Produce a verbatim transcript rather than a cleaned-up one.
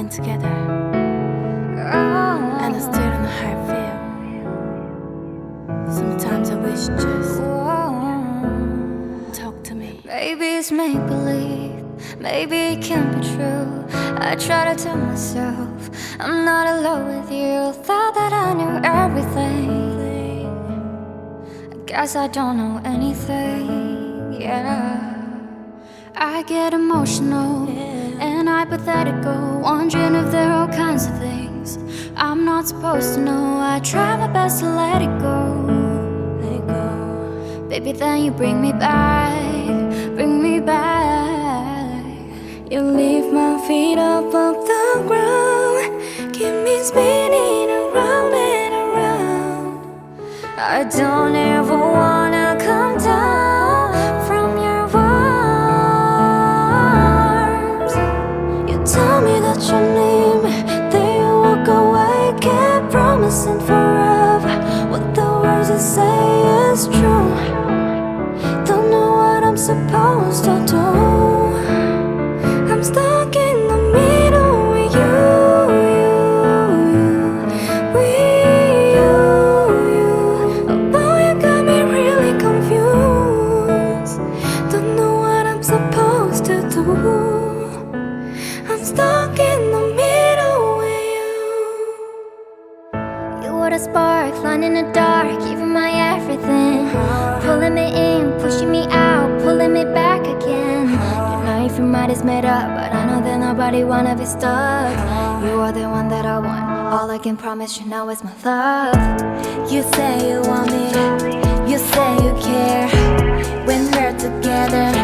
lying together, and I still don't know how I feel. Sometimes I wish just talk to me. Maybe it's make-believe, maybe it can't be true. I try to tell myself I'm not alone with you. Thought that I knew everything, I guess I don't know anything, yeah. I get emotional and hypothetical, wondering if there are all kinds of things I'm not supposed to know. I try my best to let it go, let it go. Baby, then you bring me back, bring me back. You leave my feet up off the ground, keep me spinning around and around. I don't ever wanna come down from your arms. You tell me that you need me, then you walk away. Keep promising forever what the words you say is true. Don't know what I'm supposed to do. I'm stuck in the middle with you, you, with you, you. Oh boy, you got me really confused. Don't know what I'm supposed to do. I'm stuck in the middle with you. You were the spark, flying in the dark, giving my everything, pulling me in, pushing me out, pulling me back again. You know if your mind is made up, but I know that nobody wanna be stuck. You are the one that I want, all I can promise you now is my love. You say you want me, you say you care, when we're together